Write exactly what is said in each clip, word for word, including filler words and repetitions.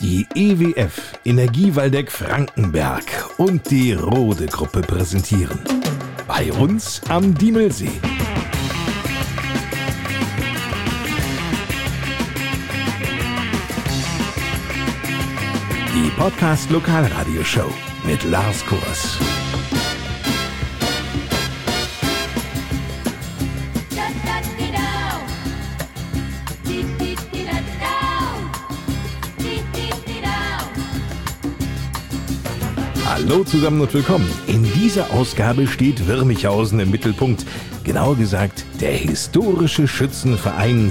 Die E W F, Energie Waldeck Frankenberg und die Rode Gruppe präsentieren. Bei uns am Diemelsee. Die Podcast Lokalradioshow mit Lars Kurs. Hallo zusammen und willkommen. In dieser Ausgabe steht Wirmichhausen im Mittelpunkt. Genauer gesagt, der historische Schützenverein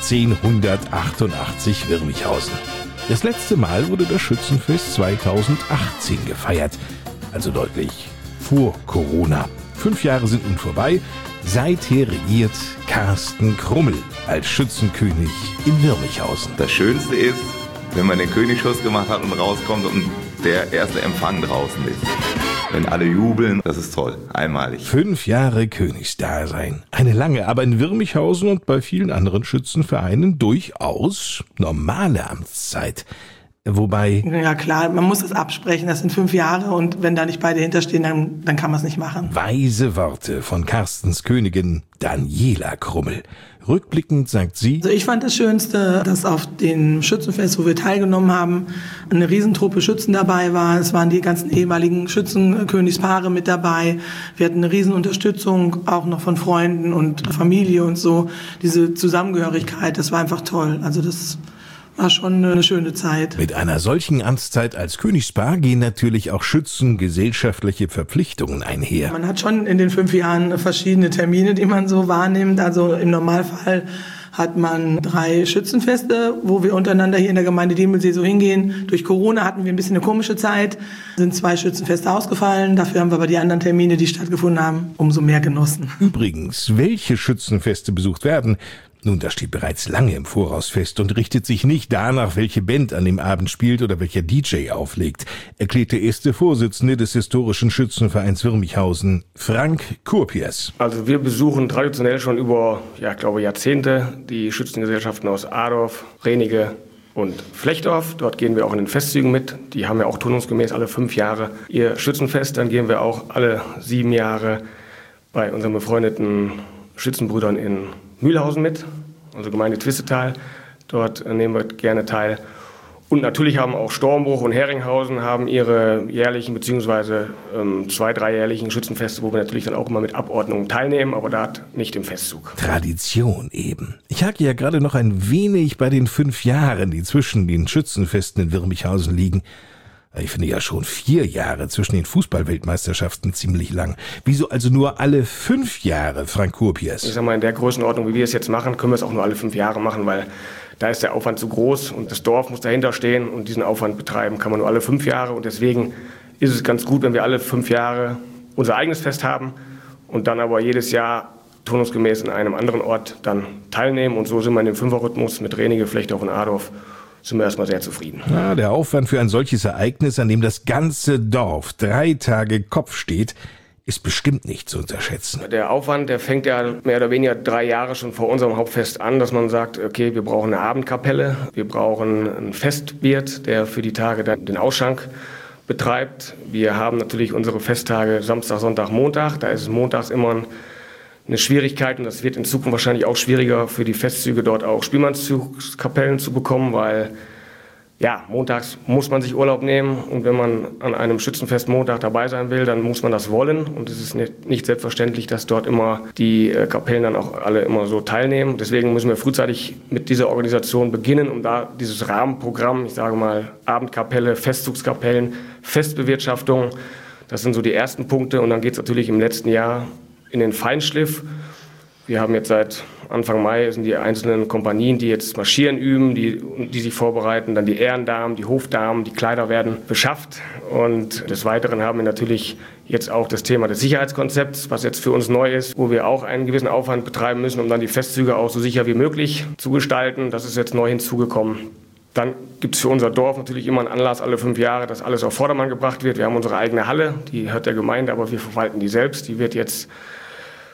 sechzehnhundertachtundachtzig Wirmichhausen. Das letzte Mal wurde das Schützenfest zweitausendachtzehn gefeiert, also deutlich vor Corona. Fünf Jahre sind nun vorbei. Seither regiert Carsten Krummel als Schützenkönig in Wirmichhausen. Das Schönste ist, wenn man den Königsschuss gemacht hat und rauskommt und der erste Empfang draußen ist. Wenn alle jubeln, das ist toll, einmalig. Fünf Jahre Königsdasein. Eine lange, aber in Wirmichhausen und bei vielen anderen Schützenvereinen durchaus normale Amtszeit. Wobei... Ja klar, man muss es absprechen, das sind fünf Jahre und wenn da nicht beide hinterstehen, dann, dann kann man es nicht machen. Weise Worte von Carstens Königin Daniela Krummel. Rückblickend sagt sie: Also ich fand das Schönste, dass auf dem Schützenfest, wo wir teilgenommen haben, eine Riesentruppe Schützen dabei war. Es waren die ganzen ehemaligen Schützenkönigspaare mit dabei. Wir hatten eine Riesenunterstützung, auch noch von Freunden und Familie und so. Diese Zusammengehörigkeit, das war einfach toll. Also das war schon eine schöne Zeit. Mit einer solchen Amtszeit als Königspaar gehen natürlich auch schützengesellschaftliche Verpflichtungen einher. Man hat schon in den fünf Jahren verschiedene Termine, die man so wahrnimmt. Also im Normalfall hat man drei Schützenfeste, wo wir untereinander hier in der Gemeinde Diemelsee so hingehen. Durch Corona hatten wir ein bisschen eine komische Zeit, sind zwei Schützenfeste ausgefallen. Dafür haben wir aber die anderen Termine, die stattgefunden haben, umso mehr genossen. Übrigens, welche Schützenfeste besucht werden, nun, das steht bereits lange im Voraus fest und richtet sich nicht danach, welche Band an dem Abend spielt oder welcher D J auflegt, erklärt der erste Vorsitzende des historischen Schützenvereins Wirmichhausen, Frank Kurpiers. Also wir besuchen traditionell schon über, ja, ich glaube Jahrzehnte die Schützengesellschaften aus Adorf, Renige und Flechtdorf. Dort gehen wir auch in den Festzügen mit. Die haben ja auch turnusgemäß alle fünf Jahre ihr Schützenfest. Dann gehen wir auch alle sieben Jahre bei unseren befreundeten Schützenbrüdern in Mühlhausen mit, also Gemeinde Twistetal. Dort nehmen wir gerne teil. Und natürlich haben auch Stormbruch und Heringhausen haben ihre jährlichen bzw. Ähm, zwei-, dreijährlichen Schützenfeste, wo wir natürlich dann auch immer mit Abordnung teilnehmen, aber da nicht im Festzug. Tradition eben. Ich hake ja gerade noch ein wenig bei den fünf Jahren, die zwischen den Schützenfesten in Wirmichhausen liegen. Ich finde ja schon vier Jahre zwischen den Fußballweltmeisterschaften ziemlich lang. Wieso also nur alle fünf Jahre, Frank Kurpiers? Ich sag mal, in der Größenordnung, wie wir es jetzt machen, können wir es auch nur alle fünf Jahre machen, weil da ist der Aufwand zu groß und das Dorf muss dahinter stehen und diesen Aufwand betreiben kann man nur alle fünf Jahre. Und deswegen ist es ganz gut, wenn wir alle fünf Jahre unser eigenes Fest haben und dann aber jedes Jahr turnusgemäß in einem anderen Ort dann teilnehmen. Und so sind wir in dem Fünferrhythmus mit Renige, Flechtdorf und Adorf. Sind wir erstmal sehr zufrieden. Ja, der Aufwand für ein solches Ereignis, an dem das ganze Dorf drei Tage Kopf steht, ist bestimmt nicht zu unterschätzen. Der Aufwand, der fängt ja mehr oder weniger drei Jahre schon vor unserem Hauptfest an, dass man sagt, okay, wir brauchen eine Abendkapelle, wir brauchen einen Festwirt, der für die Tage dann den Ausschank betreibt. Wir haben natürlich unsere Festtage Samstag, Sonntag, Montag. Da ist es montags immer ein eine Schwierigkeit und das wird in Zukunft wahrscheinlich auch schwieriger für die Festzüge dort auch Spielmannszugskapellen zu bekommen, weil ja, montags muss man sich Urlaub nehmen und wenn man an einem Schützenfest Montag dabei sein will, dann muss man das wollen und es ist nicht, nicht selbstverständlich, dass dort immer die äh, Kapellen dann auch alle immer so teilnehmen. Deswegen müssen wir frühzeitig mit dieser Organisation beginnen, um da dieses Rahmenprogramm, ich sage mal Abendkapelle, Festzugskapellen, Festbewirtschaftung, das sind so die ersten Punkte und dann geht es natürlich im letzten Jahr in den Feinschliff. Wir haben jetzt seit Anfang Mai sind die einzelnen Kompanien, die jetzt marschieren üben, die, die sich vorbereiten, dann die Ehrendamen, die Hofdamen, die Kleider werden beschafft. Und des Weiteren haben wir natürlich jetzt auch das Thema des Sicherheitskonzepts, was jetzt für uns neu ist, wo wir auch einen gewissen Aufwand betreiben müssen, um dann die Festzüge auch so sicher wie möglich zu gestalten. Das ist jetzt neu hinzugekommen. Dann gibt es für unser Dorf natürlich immer einen Anlass alle fünf Jahre, dass alles auf Vordermann gebracht wird. Wir haben unsere eigene Halle, die gehört der Gemeinde, aber wir verwalten die selbst. Die wird jetzt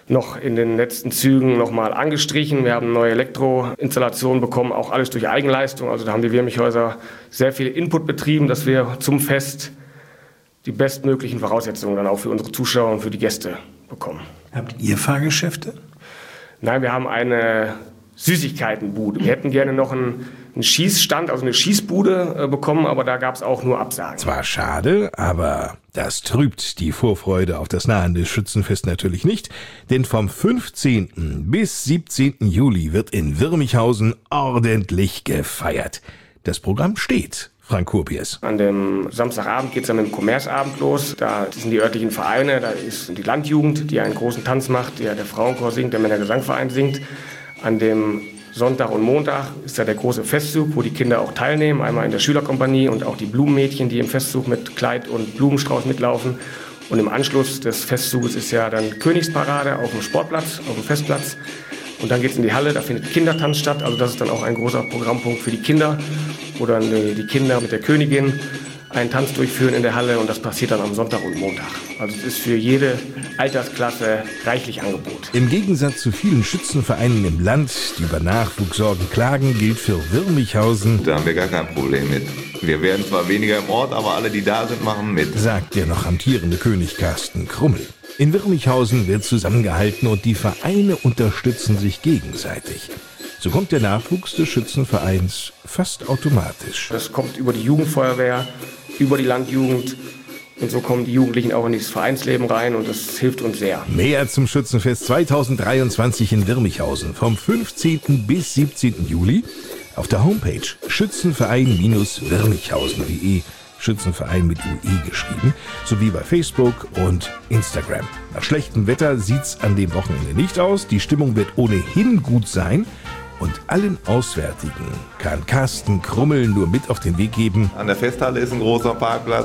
noch in den letzten Zügen nochmal angestrichen. Wir haben neue Elektroinstallationen bekommen, auch alles durch Eigenleistung. Also da haben die Wirmichhäuser sehr viel Input betrieben, dass wir zum Fest die bestmöglichen Voraussetzungen dann auch für unsere Zuschauer und für die Gäste bekommen. Habt ihr Fahrgeschäfte? Nein, wir haben eine Süßigkeitenbude. Wir hätten gerne noch einen, einen Schießstand, also eine Schießbude äh, bekommen, aber da gab es auch nur Absagen. Zwar schade, aber das trübt die Vorfreude auf das nahende Schützenfest natürlich nicht, denn vom fünfzehnten bis siebzehnten Juli wird in Wirmichhausen ordentlich gefeiert. Das Programm steht. Frank Kurpiers. An dem Samstagabend geht es dann mit dem Kommerzabend los. Da sind die örtlichen Vereine, da ist die Landjugend, die einen großen Tanz macht, der, der Frauenchor singt, der Männergesangverein singt. An dem Sonntag und Montag ist da der große Festzug, wo die Kinder auch teilnehmen. Einmal in der Schülerkompanie und auch die Blumenmädchen, die im Festzug mit Kleid und Blumenstrauß mitlaufen. Und im Anschluss des Festzuges ist ja dann Königsparade auf dem Sportplatz, auf dem Festplatz. Und dann geht es in die Halle, da findet Kindertanz statt. Also das ist dann auch ein großer Programmpunkt für die Kinder, wo dann die Kinder mit der Königin einen Tanz durchführen in der Halle. Und das passiert dann am Sonntag und Montag. Also es ist für jede Altersklasse reichlich Angebot. Im Gegensatz zu vielen Schützenvereinen im Land, die über Nachwuchssorgen klagen, gilt für Wirmichhausen: Da haben wir gar kein Problem mit. Wir werden zwar weniger im Ort, aber alle, die da sind, machen mit, sagt der noch amtierende König Carsten Krummel. In Wirmichhausen wird zusammengehalten und die Vereine unterstützen sich gegenseitig. So kommt der Nachwuchs des Schützenvereins fast automatisch. Das kommt über die Jugendfeuerwehr, über die Landjugend. Und so kommen die Jugendlichen auch in dieses Vereinsleben rein und das hilft uns sehr. Mehr zum Schützenfest zweitausenddreiundzwanzig in Wirmichhausen vom fünfzehnten bis siebzehnten Juli auf der Homepage schützenverein Wirmichhausen punkt de, Schützenverein mit U E geschrieben, sowie bei Facebook und Instagram. Nach schlechtem Wetter sieht's an dem Wochenende nicht aus. Die Stimmung wird ohnehin gut sein. Und allen Auswärtigen kann Carsten Krummel nur mit auf den Weg geben: An der Festhalle ist ein großer Parkplatz,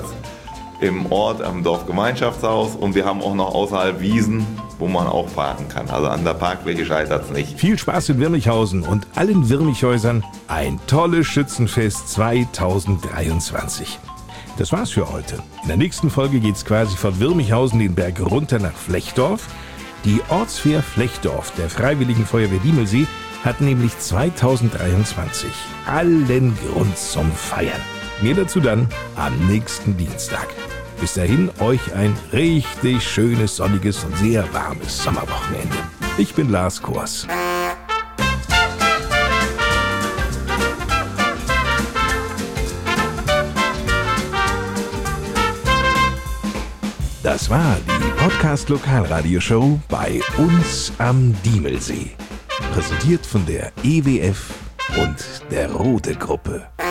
im Ort am Dorfgemeinschaftshaus, und wir haben auch noch außerhalb Wiesen, wo man auch parken kann. Also an der Parkfläche scheitert es nicht. Viel Spaß in Wirmichhausen und allen Wirmichhäusern ein tolles Schützenfest zweitausenddreiundzwanzig. Das war's für heute. In der nächsten Folge geht's quasi von Wirmichhausen den Berg runter nach Flechdorf. Die Ortswehr Flechdorf der Freiwilligen Feuerwehr Diemelsee hat nämlich zweitausenddreiundzwanzig allen Grund zum Feiern. Mehr dazu dann am nächsten Dienstag. Bis dahin euch ein richtig schönes, sonniges und sehr warmes Sommerwochenende. Ich bin Lars Kors. Das war die Podcast-Lokalradioshow bei uns am Diemelsee. Präsentiert von der E W F und der Rode Gruppe.